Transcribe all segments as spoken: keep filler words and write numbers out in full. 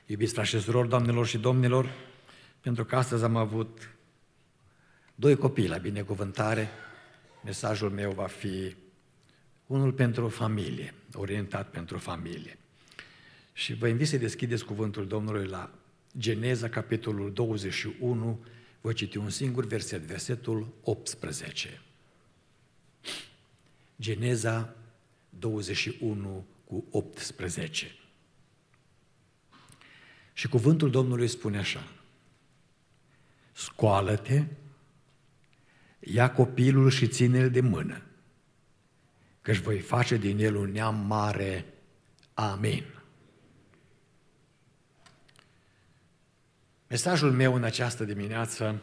Iubiți frați și surori, doamnelor și domnilor, pentru că astăzi am avut doi copii la binecuvântare, mesajul meu va fi unul pentru familie, orientat pentru familie. Și vă invit să deschideți cuvântul Domnului la Geneza, capitolul douăzeci și unu, voi citi un singur verset, versetul optsprezece. Geneza douăzeci și unu cu optsprezece. Și cuvântul Domnului spune așa: scoală-te, ia copilul și ține-l de mână, că-și voi face din el un neam mare. Amin. Mesajul meu în această dimineață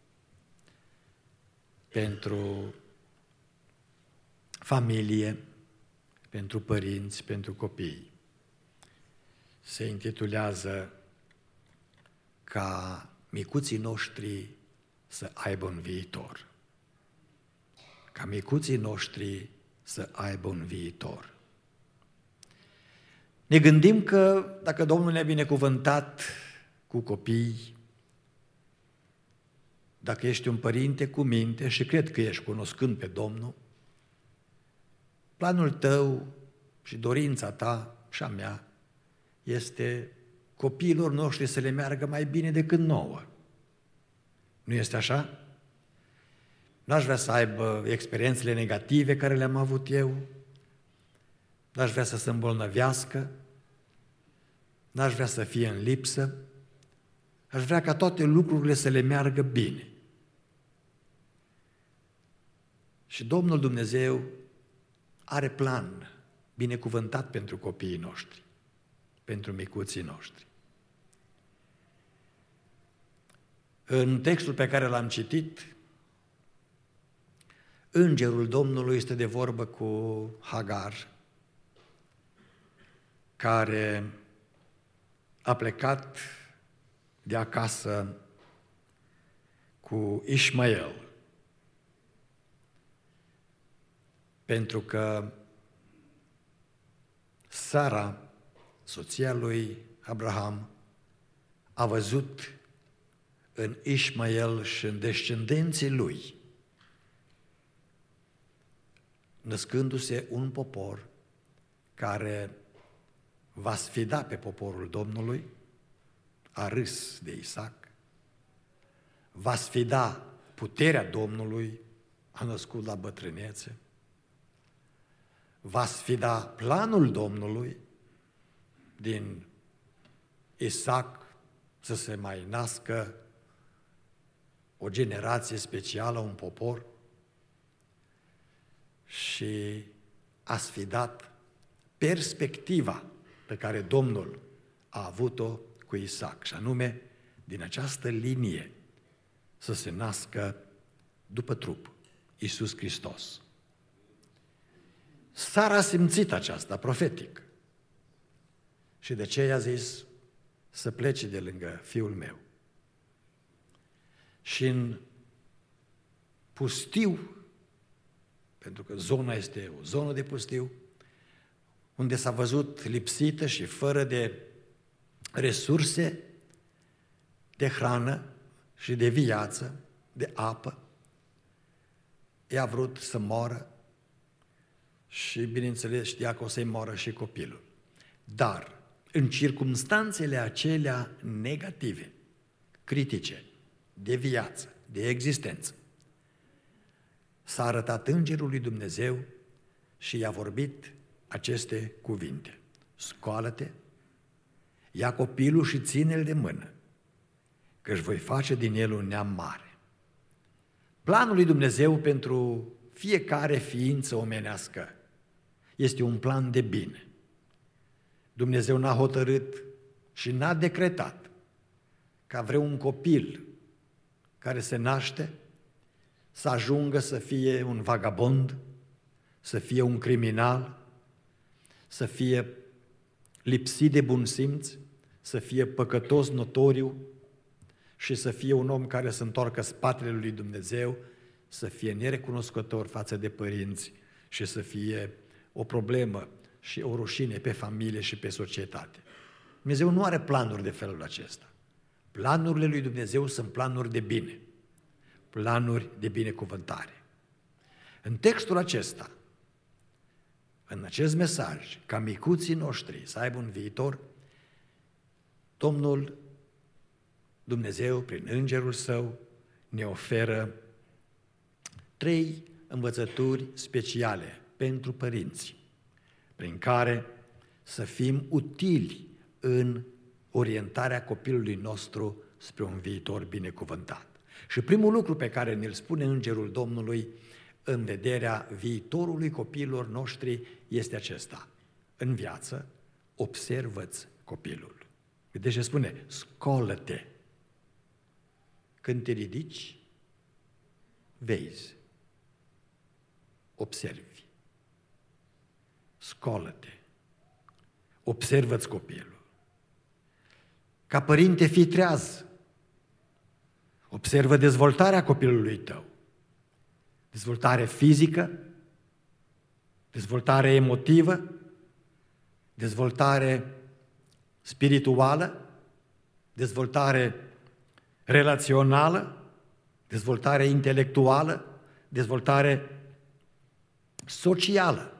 pentru familie, pentru părinți, pentru copii, se intitulează ca micuții noștri să aibă un viitor. Ca micuții noștri să aibă un viitor. Ne gândim că dacă Domnul ne-a binecuvântat cu copii, dacă ești un părinte cu minte, și cred că ești, cunoscând pe Domnul, planul tău și dorința ta și a mea este copiilor noștri să le meargă mai bine decât nouă. Nu este așa? N-aș vrea să aibă experiențele negative care le-am avut eu, n-aș vrea să se îmbolnăvească, n-aș vrea să fie în lipsă, aș vrea ca toate lucrurile să le meargă bine. Și Domnul Dumnezeu are plan binecuvântat pentru copiii noștri, pentru micuții noștri. În textul pe care l-am citit, îngerul Domnului este de vorbă cu Hagar, care a plecat de acasă cu Ismael, pentru că Sara, soția lui Abraham, a văzut în Ismael și în descendenții lui, născându-se un popor care va sfida pe poporul Domnului, a râs de Isaac, va sfida puterea Domnului, a născut la bătrânețe, va sfida planul Domnului din Isaac să se mai nască o generație specială, un popor, și a sfidat perspectiva pe care Domnul a avut-o cu Isaac, și anume din această linie să se nască după trup Iisus Hristos. Sara a simțit aceasta profetic și de ce i-a zis să plece de lângă fiul meu. Și în pustiu, pentru că zona este o zonă de pustiu, unde s-a văzut lipsită și fără de resurse de hrană și de viață, de apă, ea a vrut să moară și, bineînțeles, știa că o să-i moară și copilul. Dar, în circumstanțele acelea negative, critice, de viață, de existență, s-a arătat îngerul lui Dumnezeu și i-a vorbit aceste cuvinte: scoală-te, ia copilul și ține-l de mână, că își voi face din el un neam mare. Planul lui Dumnezeu pentru fiecare ființă omenească este un plan de bine. Dumnezeu n-a hotărât și n-a decretat ca vreun copil care se naște să ajungă să fie un vagabond, să fie un criminal, să fie lipsit de bun simț, să fie păcătos notoriu și să fie un om care să întoarcă spatele lui Dumnezeu, să fie nerecunoscător față de părinți și să fie o problemă și o rușine pe familie și pe societate. Dumnezeu nu are planuri de felul acesta. Planurile lui Dumnezeu sunt planuri de bine, planuri de binecuvântare. În textul acesta, în acest mesaj, ca micuții noștri să aibă un viitor, Domnul Dumnezeu, prin Îngerul Său, ne oferă trei învățături speciale pentru părinți, prin care să fim utili în orientarea copilului nostru spre un viitor binecuvântat. Și primul lucru pe care ne-l spune Îngerul Domnului în vederea viitorului copiilor noștri este acesta. În viață, observă-ți copilul. Vedeți ce spune? Scolă-te. Când te ridici, vezi, observi. Scolă-te. Observă-ți copilul. Ca părinte, fii treaz. Observă dezvoltarea copilului tău. Dezvoltare fizică, dezvoltare emotivă, dezvoltare spirituală, dezvoltare relațională, dezvoltare intelectuală, dezvoltare socială.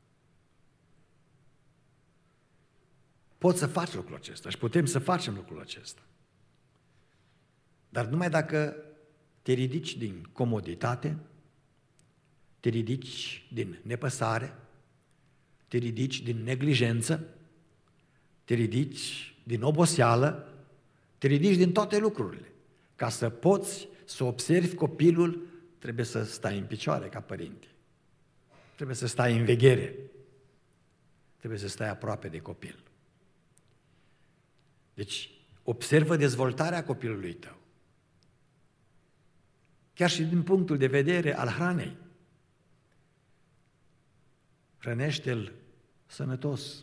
Poți să faci lucrul acesta și putem să facem lucrul acesta. Dar numai dacă te ridici din comoditate, te ridici din nepăsare, te ridici din neglijență, te ridici din oboseală, te ridici din toate lucrurile. Ca să poți să observi copilul, trebuie să stai în picioare ca părinte. Trebuie să stai în veghere. Trebuie să stai aproape de copil. Deci, observă dezvoltarea copilului tău. Chiar și din punctul de vedere al hranei. Hrănește-l sănătos.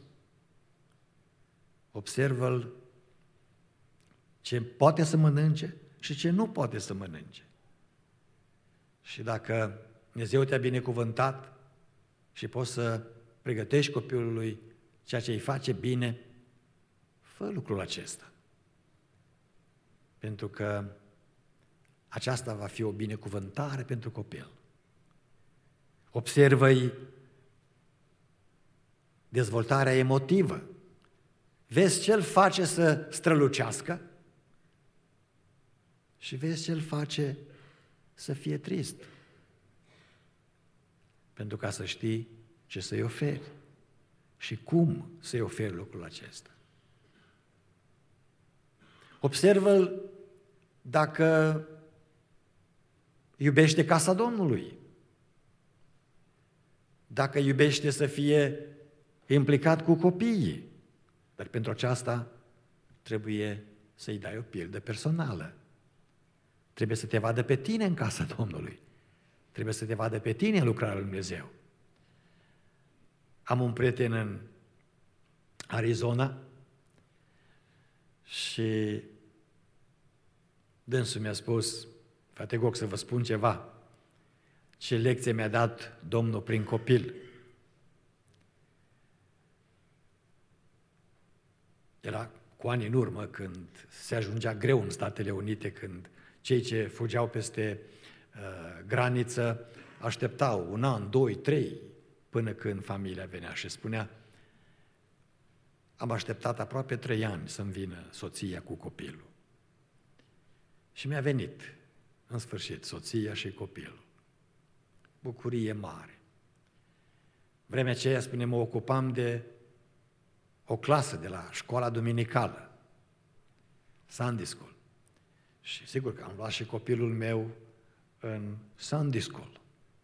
Observă-l ce poate să mănânce și ce nu poate să mănânce. Și dacă Dumnezeu te-a binecuvântat și poți să pregătești copilului ceea ce îi face bine, fă lucrul acesta. Pentru că aceasta va fi o binecuvântare pentru copil. Observă-i dezvoltarea emotivă. Vezi ce îl face să strălucească și vezi ce îl face să fie trist. Pentru ca să știi ce să-i oferi și cum să-i oferi lucrul acesta. Observă-l dacă iubește casa Domnului, dacă iubește să fie implicat cu copiii, dar pentru aceasta trebuie să-i dai o pildă personală. Trebuie să te vadă pe tine în casa Domnului. Trebuie să te vadă pe tine în lucrarea lui Dumnezeu. Am un prieten în Arizona și dânsul mi-a spus: frate Goc, să vă spun ceva. Ce lecție mi-a dat Domnul prin copil. Era cu ani în urmă, când se ajungea greu în Statele Unite, când cei ce fugeau peste uh, graniță așteptau un an, doi, trei, până când familia venea și spunea: am așteptat aproape trei ani să-mi vină soția cu copilul. Și mi-a venit, în sfârșit, soția și copilul. Bucurie mare. Vremea aceea, spune, mă ocupam de o clasă de la școala duminicală, Sunday School. Și sigur că am luat și copilul meu în Sunday School.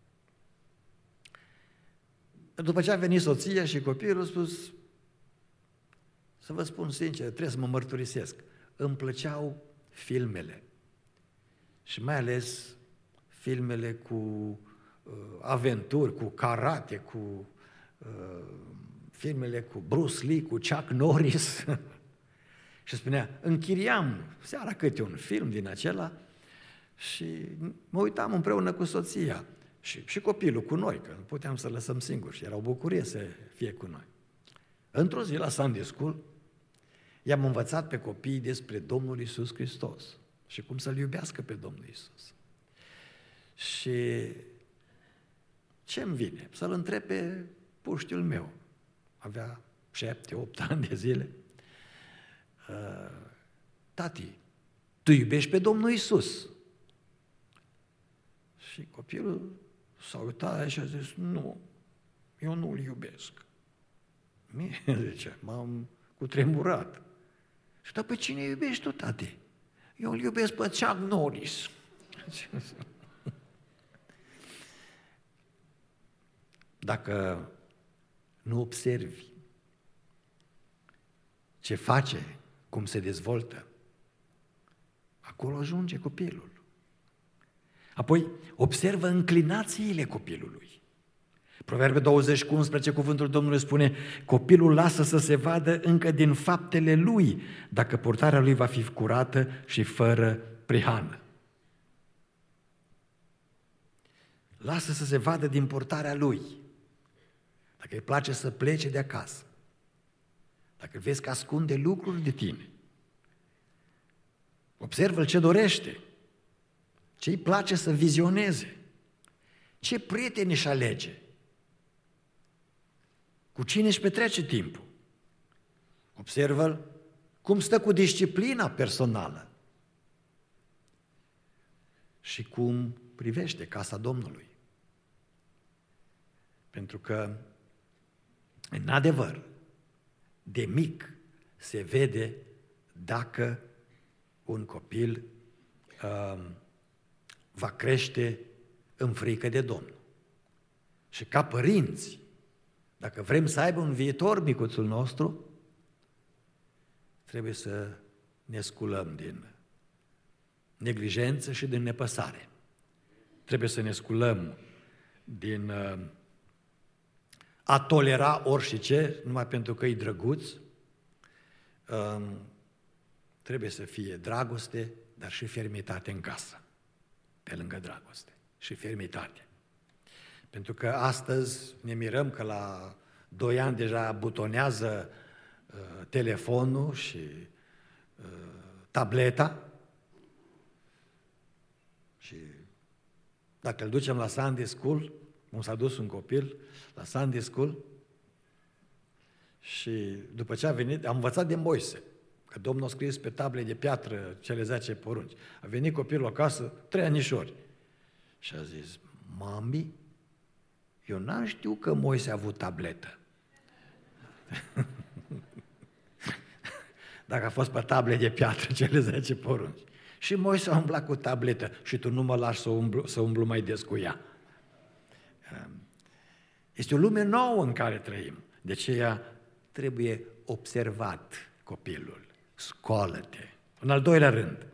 După ce a venit soția și copilul, a spus: să vă spun sincer, trebuie să mă mărturisesc, îmi plăceau filmele. Și mai ales filmele cu uh, aventuri, cu karate, cu uh, filmele cu Bruce Lee, cu Chuck Norris. Și spunea, închiriam seara câte un film din acela și mă uitam împreună cu soția și, și copilul cu noi, că nu puteam să lăsăm singuri și era o bucurie să fie cu noi. Într-o zi la Sunday School i-am învățat pe copii despre Domnul Iisus Hristos și cum să-L iubească pe Domnul Iisus. Și ce-mi vine? Să-L întreb pe puștiul meu. Avea șapte, opt ani de zile. Tati, tu iubești pe Domnul Iisus? Și copilul s-a uitat și a zis, nu, eu nu-L iubesc. Mie, zice, m-am cutremurat. Și dar pe cine iubești tu, tati? Eu îl iubesc pe Chuck Norris. Dacă nu observi ce face, cum se dezvoltă, acolo ajunge copilul. Apoi, observă înclinațiile copilului. Proverbe douăzeci cu unsprezece, cuvântul Domnului spune, copilul lasă să se vadă încă din faptele lui, dacă purtarea lui va fi curată și fără prihană. Lasă să se vadă din purtarea lui. Dacă îi place să plece de acasă, dacă vezi că ascunde lucruri de tine, observă-l ce dorește, ce îi place să vizioneze, ce prieteni își alege, cu cine își petrece timpul. Observă-l cum stă cu disciplina personală și cum privește casa Domnului. Pentru că, în adevăr, de mic se vede dacă un copil uh, va crește în frică de Domnul. Și ca părinți, dacă vrem să aibă un viitor micuțul nostru, trebuie să ne sculăm din neglijență și din nepăsare. Trebuie să ne sculăm din uh, a tolera orice, numai pentru că e drăguț. Uh, trebuie să fie dragoste, dar și fermitate în casă, pe lângă dragoste și fermitate. Pentru că astăzi ne mirăm că la doi ani deja butonează uh, telefonul și uh, tableta și dacă îl ducem la Sunday School, cum s-a dus un copil la Sunday School, și după ce a venit, am învățat din Moise, că Domnul a scris pe table de piatră cele zece porunci. A venit copilul acasă, trei anișori, și a zis, mami, eu n-am știut că Moise a avut tabletă. Dacă a fost pe table de piatră cele zece porunci. Și Moise a umblat cu tabletă și tu nu mă lași să umblu, să umblu mai des cu ea. Este o lume nouă în care trăim. De aceea trebuie observat copilul. Scoală-te. În al doilea rând,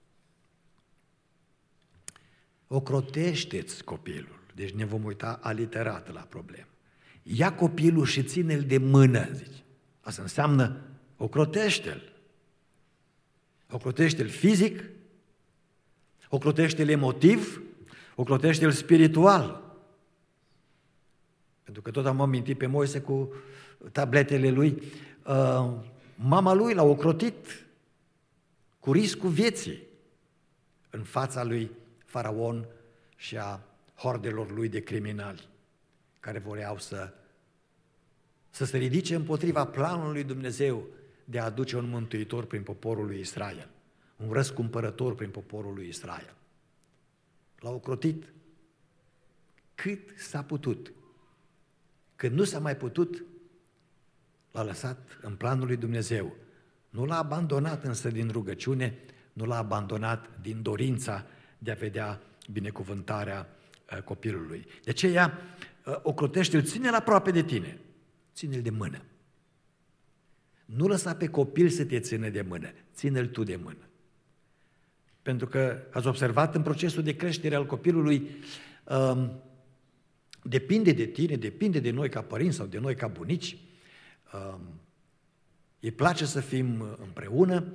ocrotește-ți copilul. Deci ne vom uita aliterat la problemă. Ia copilul și ține-l de mână, zice. Asta înseamnă ocrotește-l. Ocrotește-l fizic, ocrotește-l emotiv, ocrotește-l spiritual. Pentru că tot am amintit pe Moise cu tabletele lui, uh, mama lui l-a ocrotit cu riscul vieții în fața lui Faraon și a hordelor lui de criminali care voreau să, să se ridice împotriva planului lui Dumnezeu de a aduce un mântuitor prin poporul lui Israel, un răscumpărător prin poporul lui Israel. L-au ocrotit cât s-a putut. Când nu s-a mai putut, l-a lăsat în planul lui Dumnezeu. Nu l-a abandonat însă din rugăciune, nu l-a abandonat din dorința de a vedea binecuvântarea copilului. De aceea, ocrotește-l, ține-l aproape de tine, ține-l de mână. Nu lăsa pe copil să te țină de mână, ține-l tu de mână. Pentru că ați observat în procesul de creștere al copilului, um, depinde de tine, depinde de noi ca părinți sau de noi ca bunici, um, îi place să fim împreună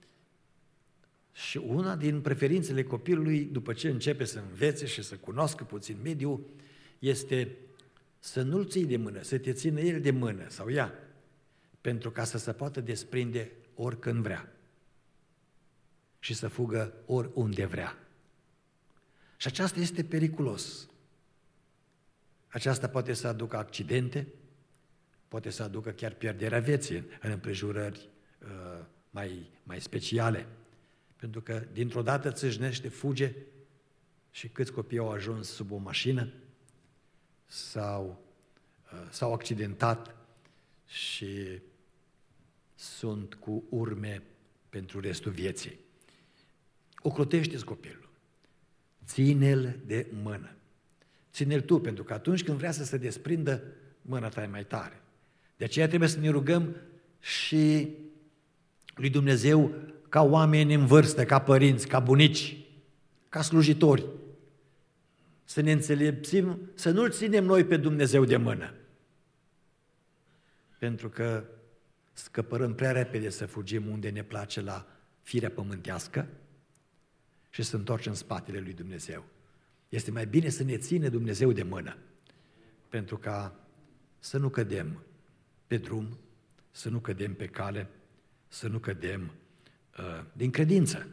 și una din preferințele copilului, după ce începe să învețe și să cunoască puțin mediul, este să nu-l ții de mână, să te țină el de mână sau ea, pentru ca să se poată desprinde oricând vrea și să fugă oriunde vrea. Și aceasta este periculos. Aceasta poate să aducă accidente, poate să aducă chiar pierderea vieții în împrejurări uh, mai, mai speciale. Pentru că dintr-o dată țâșnește, fuge și câți copii au ajuns sub o mașină sau uh, s-au accidentat și sunt cu urme pentru restul vieții. Ocrotește-ți copilul, ține-l de mână, ține-l tu, pentru că atunci când vrea să se desprindă, mâna ta e mai tare. De aceea trebuie să ne rugăm și lui Dumnezeu ca oameni în vârstă, ca părinți, ca bunici, ca slujitori, să ne înțelepțim, să nu-L ținem noi pe Dumnezeu de mână, pentru că scăpărăm prea repede să fugim unde ne place la firea pământească și să întoarcem în spatele lui Dumnezeu. Este mai bine să ne ține Dumnezeu de mână, pentru ca să nu cădem pe drum, să nu cădem pe cale, să nu cădem uh, din credință.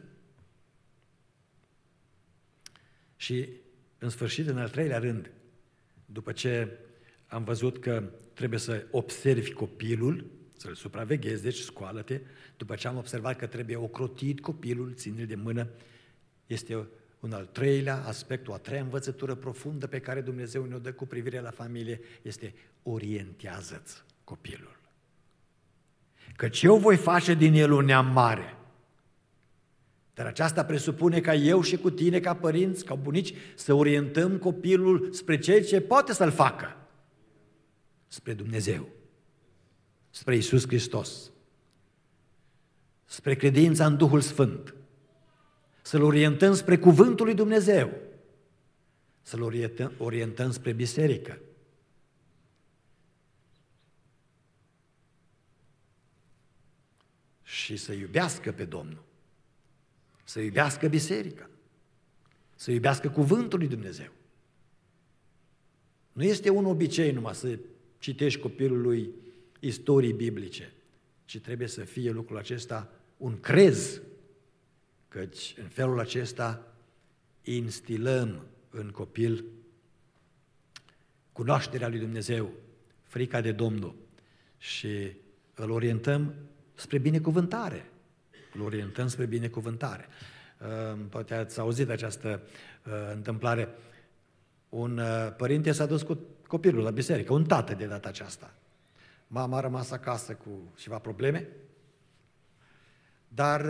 Și, în sfârșit, în al treilea rând, după ce am văzut că trebuie să observi copilul, să-l supraveghezi, deci scoală-te, după ce am observat că trebuie ocrotit copilul, ține-l de mână, este un al treilea aspect, o a treia învățătură profundă pe care Dumnezeu ne-o dă cu privire la familie, este orientează-ți copilul. Căci eu voi face din el un neam mare. Dar aceasta presupune ca eu și cu tine, ca părinți, ca bunici, să orientăm copilul spre ceea ce poate să-l facă. Spre Dumnezeu, spre Iisus Hristos, spre credința în Duhul Sfânt, să-l orientăm spre Cuvântul lui Dumnezeu, să-l orientăm, orientăm spre biserică. Și să iubească pe Domnul, să iubească biserica, să iubească Cuvântul lui Dumnezeu. Nu este un obicei numai să citești copilului istorii biblice, ci trebuie să fie lucrul acesta un crez, căci în felul acesta instilăm în copil cunoașterea lui Dumnezeu, frica de Domnul și îl orientăm spre binecuvântare. Îl orientăm spre binecuvântare. Poate ați auzit această întâmplare. Un părinte s-a dus cu copilul la biserică, un tată de data aceasta. Mama a rămas acasă cu ceva probleme, dar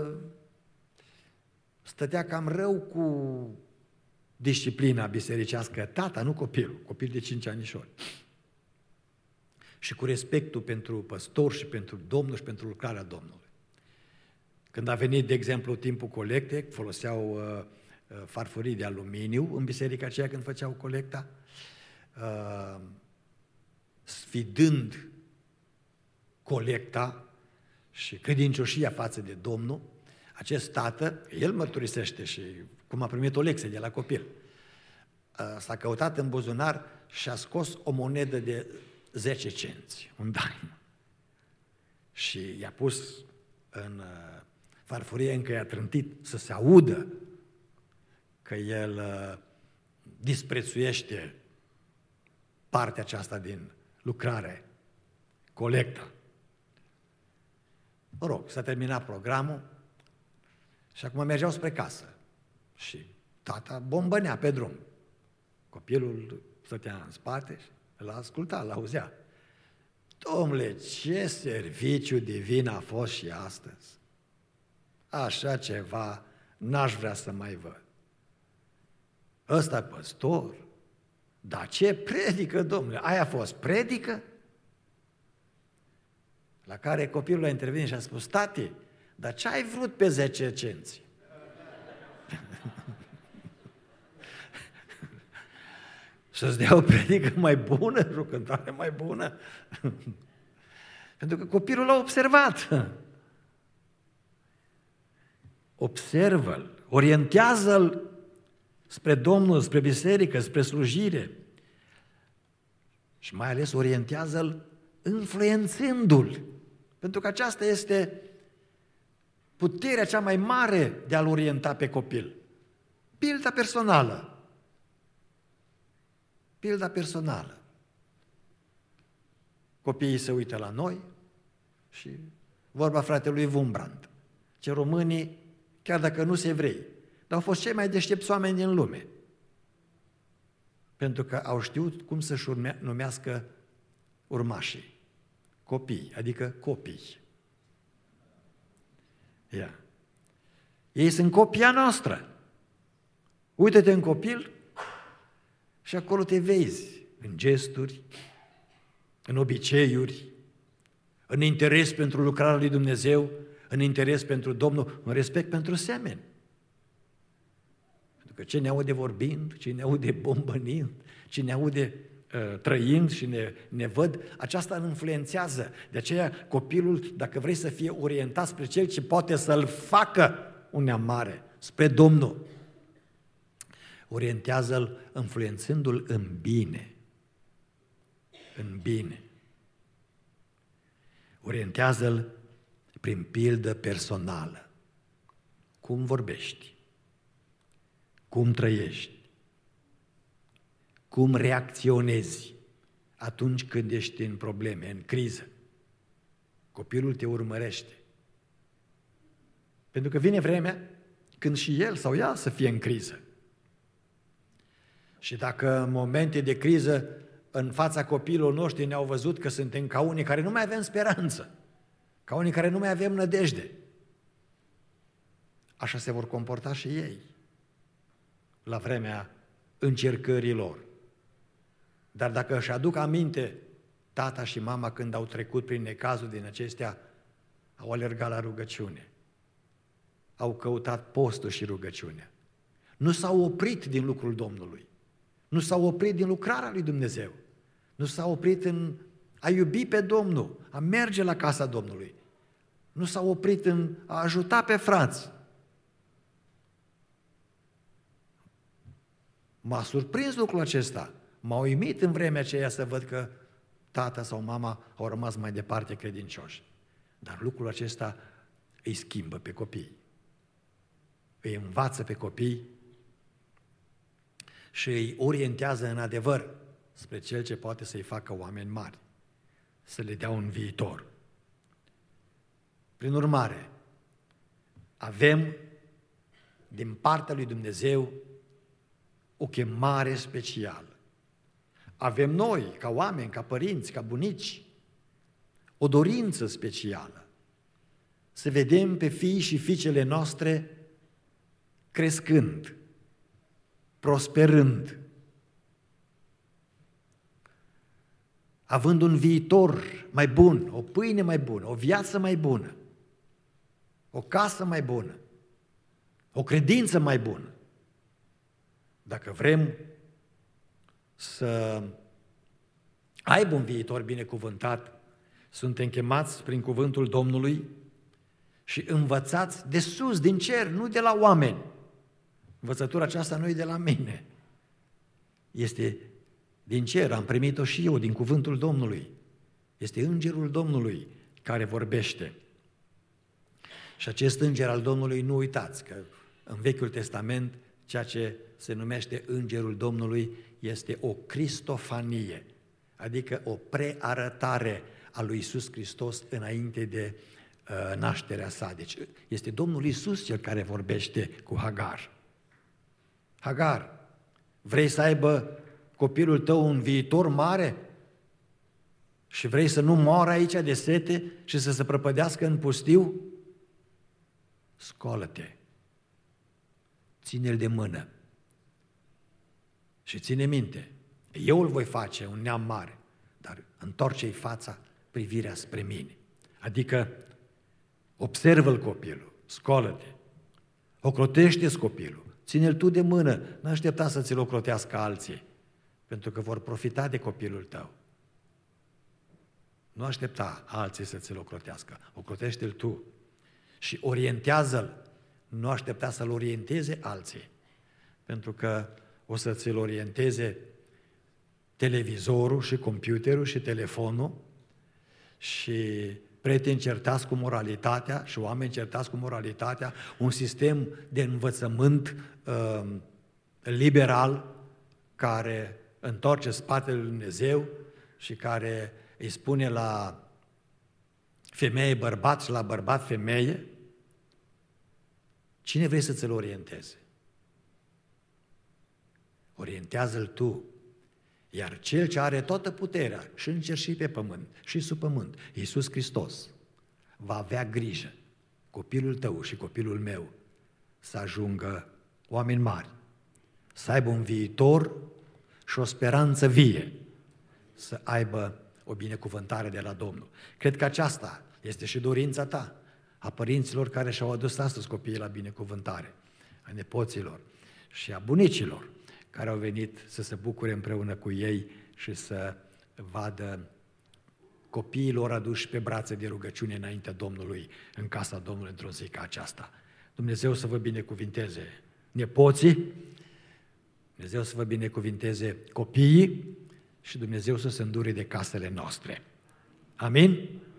stătea cam rău cu disciplina bisericească. Tata, nu copilul, copil de cinci anișori. Și cu respectul pentru păstor și pentru Domnul și pentru lucrarea Domnului. Când a venit, de exemplu, timpul colecte, foloseau uh, farfurii de aluminiu în biserica aceea când făceau colecta, uh, sfidând colecta și credincioșia față de Domnul, acest tată, el mărturisește și cum a primit o lecție de la copil, uh, s-a căutat în buzunar și a scos o monedă de zece cenți, un daim. Și i-a pus în uh, farfurie, încă i-a trântit să se audă că el uh, disprețuiește partea aceasta din lucrare, colecta. Mă rog, s-a terminat programul și acum mergeau spre casă. Și tata bombănea pe drum. Copilul stătea în spate și îl asculta, l-auzea. Dom'le, ce serviciu divin a fost și astăzi! Așa ceva n-aș vrea să mai văd. Ăsta păstor? Dar ce predică, domnule? Aia a fost predică? La care copilul a intervenit și a spus, tati, dar ce ai vrut pe zece cenți? Să-ți dea o predică mai bună, o cântare mai bună? Pentru că copilul l-a observat. Observă-l, orientează-l spre Domnul, spre biserică, spre slujire. Și mai ales orientează-l influențându-l. Pentru că aceasta este puterea cea mai mare de a-l orienta pe copil. Pilda personală. Pilda personală. Copiii se uită la noi și vorba fratelui Wurmbrand, ce românii, chiar dacă nu sunt evrei, dar au fost cei mai deștepți oameni din lume, pentru că au știut cum să-și urme, numească urmașii. Copii, adică copii. Ia. Ei sunt copia noastră. Uită-te în copil și acolo te vezi în gesturi, în obiceiuri, în interes pentru lucrarea lui Dumnezeu, în interes pentru Domnul, în respect pentru semeni. Pentru că cine aude vorbind, cine aude bombănind, cine aude uh, trăind și ne, ne văd, aceasta îl influențează. De aceea copilul, dacă vrei să fie orientat spre cel ce poate să-l facă un neam mare, spre Domnul, orientează-l influențându-l în bine. În bine. Orientează-l prin pildă personală. Cum vorbești? Cum trăiești? Cum reacționezi atunci când ești în probleme, în criză? Copilul te urmărește. Pentru că vine vremea când și el sau ea să fie în criză. Și dacă în momente de criză în fața copiilor noștri ne-au văzut că suntem ca unii care nu mai avem speranță, ca unii care nu mai avem nădejde, așa se vor comporta și ei la vremea încercărilor. Dar dacă își aduc aminte tata și mama când au trecut prin necazuri din acestea, au alergat la rugăciune, au căutat postul și rugăciunea, nu s-au oprit din lucrul Domnului, nu s-au oprit din lucrarea lui Dumnezeu, nu s-au oprit în a iubi pe Domnul, a merge la casa Domnului, nu s-au oprit în a ajuta pe frați. M-a surprins lucrul acesta, m-a uimit în vremea aceea să văd că tata sau mama au rămas mai departe credincioși. Dar lucrul acesta îi schimbă pe copii, îi învață pe copii și îi orientează în adevăr spre cel ce poate să-i facă oameni mari, să le dea un viitor. Prin urmare, avem din partea lui Dumnezeu o chemare specială. Avem noi, ca oameni, ca părinți, ca bunici, o dorință specială să vedem pe fiii și fiicele noastre crescând, prosperând, având un viitor mai bun, o pâine mai bună, o viață mai bună, o casă mai bună, o credință mai bună. Dacă vrem să aibă un viitor binecuvântat, suntem chemați prin cuvântul Domnului și învățați de sus, din cer, nu de la oameni. Învățătura aceasta nu e de la mine, este din cer, am primit-o și eu, din cuvântul Domnului. Este îngerul Domnului care vorbește. Și acest înger al Domnului, nu uitați că în Vechiul Testament, ceea ce se numește îngerul Domnului este o cristofanie, adică o prearătare a lui Iisus Hristos înainte de uh, nașterea sa. Deci este Domnul Iisus cel care vorbește cu Hagar. Hagar, vrei să aibă copilul tău un viitor mare și vrei să nu moară aici de sete și să se prăpădească în pustiu? Scoală-te, ține-l de mână și ține minte, eu îl voi face un neam mare, dar întoarce-i fața, privirea spre mine. Adică observă-l copilul, scoală-te, ocrotește-ți copilul, ține-l tu de mână, nu aștepta să ți-l ocrotească alții, pentru că vor profita de copilul tău. Nu aștepta alții să ți-l ocrotească, ocrotește-l tu și orientează-l, nu aștepta să-l orienteze alții, pentru că o să ți-l orienteze televizorul și computerul și telefonul și prieteni certați cu moralitatea și oameni certați cu moralitatea, un sistem de învățământ uh, liberal care întoarce spatele lui Dumnezeu și care îi spune la femeie bărbat și la bărbat femeie. Cine vrei să ți-l orienteze? Orientează-l tu. Iar cel ce are toată puterea și în cer și pe pământ și sub pământ, Iisus Hristos, va avea grijă copilul tău și copilul meu să ajungă oameni mari, să aibă un viitor și o speranță vie, să aibă o binecuvântare de la Domnul. Cred că aceasta este și dorința ta, a părinților care și-au adus astăzi copiii la binecuvântare, a nepoților și a bunicilor care au venit să se bucure împreună cu ei și să vadă copiii lor aduși pe brațe de rugăciune înaintea Domnului, în casa Domnului, într-o zi ca aceasta. Dumnezeu să vă binecuvinteze nepoții, Dumnezeu să vă binecuvinteze copiii și Dumnezeu să se îndure de casele noastre. Amin?